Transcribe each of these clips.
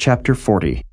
Chapter 40.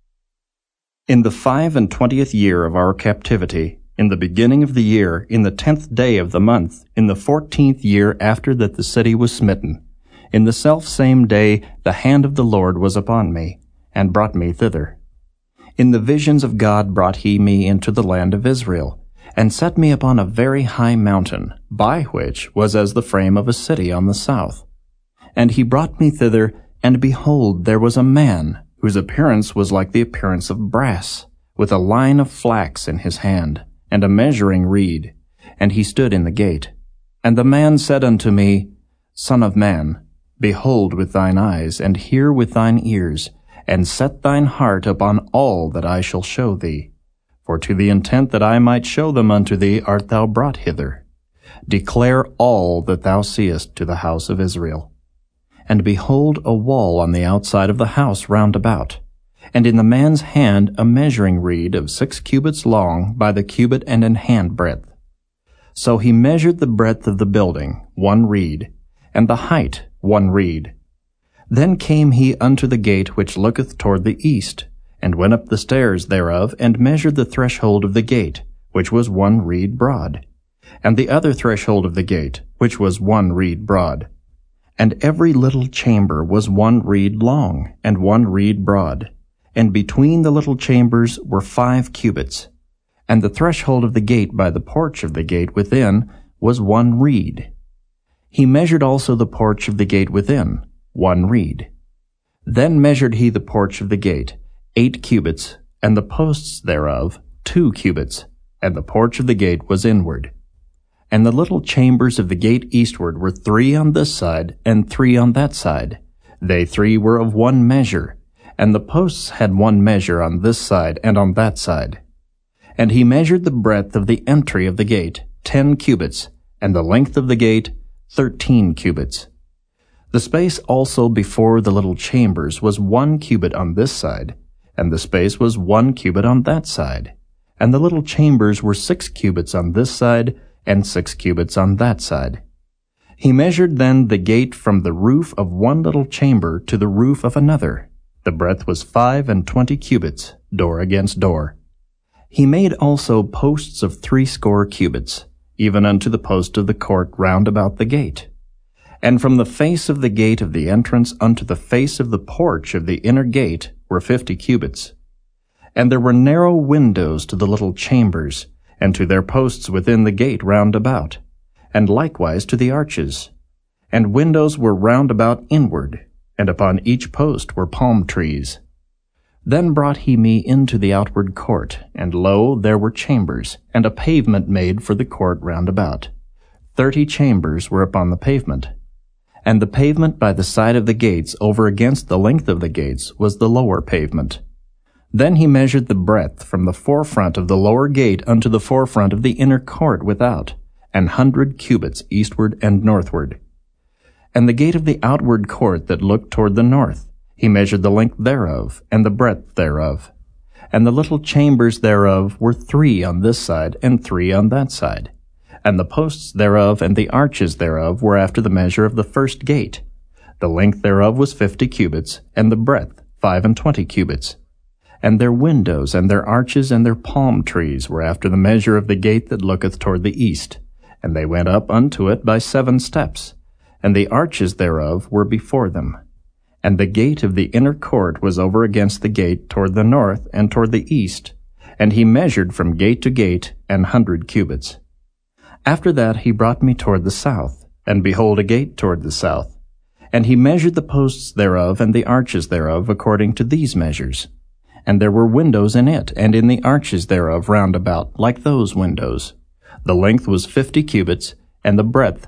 In the 25th year of our captivity, in the beginning of the year, in the 10th day of the month, in the 14th year after that the city was smitten, in the selfsame day the hand of the Lord was upon me, and brought me thither. In the visions of God brought he me into the land of Israel, and set me upon a very high mountain, by which was as the frame of a city on the south. And he brought me thither, and behold, there was a man, whose appearance was like the appearance of brass, with a line of flax in his hand, and a measuring reed, and he stood in the gate. And the man said unto me, Son of man, behold with thine eyes, and hear with thine ears, and set thine heart upon all that I shall show thee. For to the intent that I might show them unto thee art thou brought hither. Declare all that thou seest to the house of Israel. And behold, a wall on the outside of the house round about, and in the man's hand a measuring reed of 6 cubits long by the cubit and an hand breadth. So he measured the breadth of the building, 1 reed, and the height 1 reed. Then came he unto the gate which looketh toward the east, and went up the stairs thereof, and measured the threshold of the gate, which was 1 reed broad, and the other threshold of the gate, which was 1 reed broad. And every little chamber was 1 reed long, and 1 reed broad, and between the little chambers were 5 cubits. And the threshold of the gate by the porch of the gate within was 1 reed. He measured also the porch of the gate within, 1 reed. Then measured he the porch of the gate, 8 cubits, and the posts thereof 2 cubits, and the porch of the gate was inward. And the little chambers of the gate eastward were 3 on this side, and 3 on that side. They 3 were of 1 measure, and the posts had 1 measure on this side and on that side. And he measured the breadth of the entry of the gate, 10 cubits, and the length of the gate, 13 cubits. The space also before the little chambers was 1 cubit on this side, and the space was 1 cubit on that side. And the little chambers were 6 cubits on this side, and 6 cubits on that side. He measured then the gate from the roof of 1 little chamber to the roof of another. The breadth was 25 cubits, door against door. He made also posts of 60 cubits, even unto the post of the court round about the gate. And from the face of the gate of the entrance unto the face of the porch of the inner gate were 50 cubits. And there were narrow windows to the little chambers, and to their posts within the gate round about, and likewise to the arches. And windows were round about inward, and upon each post were palm trees. Then brought he me into the outward court, and lo, there were chambers, and a pavement made for the court round about. 30 chambers were upon the pavement. And the pavement by the side of the gates over against the length of the gates was the lower pavement. Then he measured the breadth from the forefront of the lower gate unto the forefront of the inner court without, 100 cubits eastward and northward. And the gate of the outward court that looked toward the north, he measured the length thereof, and the breadth thereof. And the little chambers thereof were 3 on this side, and 3 on that side. And the posts thereof and the arches thereof were after the measure of the first gate. The length thereof was 50 cubits, and the breadth 25 cubits. And their windows, and their arches, and their palm trees were after the measure of the gate that looketh toward the east. And they went up unto it by 7 steps, and the arches thereof were before them. And the gate of the inner court was over against the gate toward the north and toward the east, and he measured from gate to gate 100 cubits. After that he brought me toward the south, and behold a gate toward the south. And he measured the posts thereof and the arches thereof according to these measures. And there were windows in it, and in the arches thereof round about, like those windows. The length was 50 cubits, and the breadth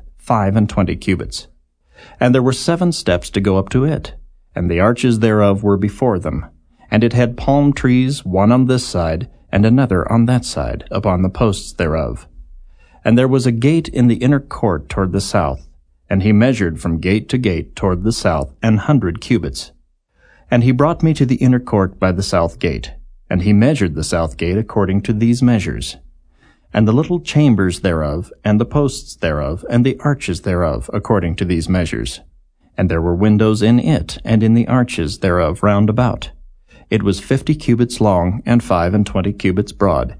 25 cubits. And there were 7 steps to go up to it, and the arches thereof were before them. And it had palm trees, 1 on this side, and another on that side, upon the posts thereof. And there was a gate in the inner court toward the south, and he measured from gate to gate toward the south 100 cubits. And he brought me to the inner court by the south gate, and he measured the south gate according to these measures. And the little chambers thereof, and the posts thereof, and the arches thereof, according to these measures. And there were windows in it, and in the arches thereof round about, It was 50 cubits long, and 25 cubits broad.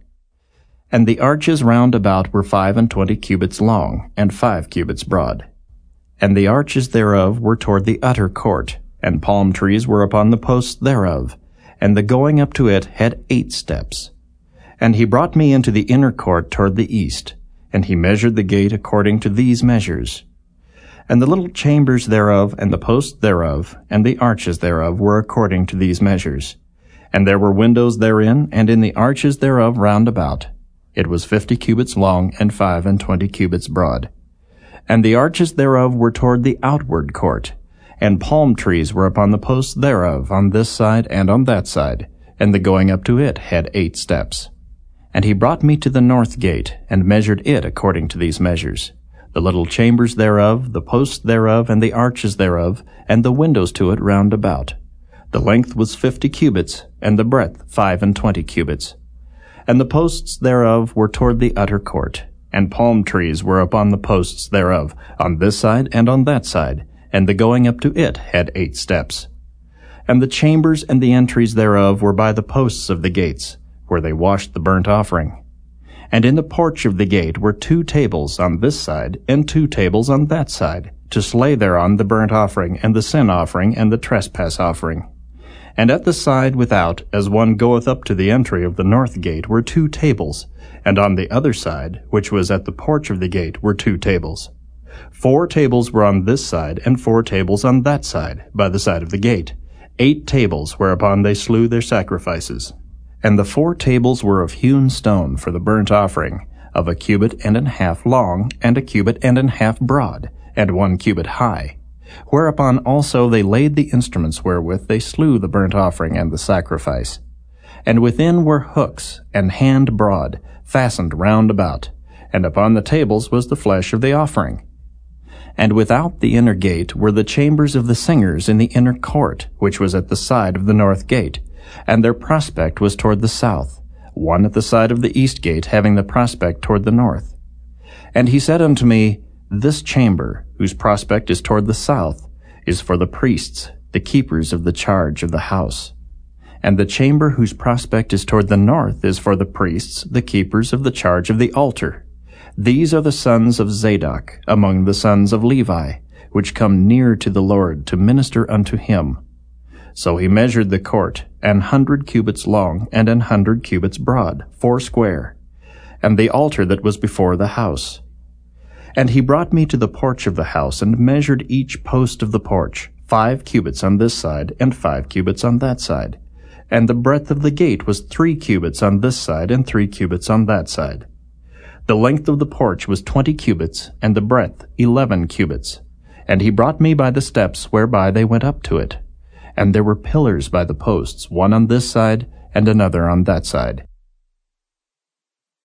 And the arches round about were 25 cubits long, and 5 cubits broad. And the arches thereof were toward the utter court, and palm trees were upon the posts thereof, and the going up to it had 8 steps. And he brought me into the inner court toward the east, and he measured the gate according to these measures. And the little chambers thereof, and the posts thereof, and the arches thereof were according to these measures. And there were windows therein, and in the arches thereof round about. It was 50 cubits long, and 25 cubits broad. And the arches thereof were toward the outward court, and palm trees were upon the posts thereof, on this side and on that side, and the going up to it had 8 steps. And he brought me to the north gate, and measured it according to these measures. The little chambers thereof, the posts thereof, and the arches thereof, and the windows to it round about. The length was 50 cubits, and the breadth 25 cubits. And the posts thereof were toward the utter court, and palm trees were upon the posts thereof, on this side and on that side, and the going up to it had 8 steps. And the chambers and the entries thereof were by the posts of the gates, where they washed the burnt offering. And in the porch of the gate were 2 tables on this side, and 2 tables on that side, to slay thereon the burnt offering, and the sin offering, and the trespass offering. And at the side without, as one goeth up to the entry of the north gate, were 2 tables, and on the other side, which was at the porch of the gate, were 2 tables. 4 tables were on this side, and 4 tables on that side, by the side of the gate. 8 tables whereupon they slew their sacrifices. And the 4 tables were of hewn stone for the burnt offering, of 1.5 cubits long, and 1.5 cubits broad, and 1 cubit high. Whereupon also they laid the instruments wherewith they slew the burnt offering and the sacrifice. And within were hooks, an hand broad, fastened round about, and upon the tables was the flesh of the offering. And without the inner gate were the chambers of the singers in the inner court, which was at the side of the north gate, and their prospect was toward the south, one at the side of the east gate having the prospect toward the north. And he said unto me, This chamber, whose prospect is toward the south, is for the priests, the keepers of the charge of the house. And the chamber whose prospect is toward the north is for the priests, the keepers of the charge of the altar. These are the sons of Zadok, among the sons of Levi, which come near to the Lord to minister unto him. So he measured the court, 100 cubits long, and 100 cubits broad, foursquare, and the altar that was before the house. And he brought me to the porch of the house, and measured each post of the porch, 5 cubits on this side, and 5 cubits on that side. And the breadth of the gate was 3 cubits on this side, and 3 cubits on that side. The length of the porch was 20 cubits, and the breadth 11 cubits. And he brought me by the steps whereby they went up to it. And there were pillars by the posts, one on this side, and another on that side.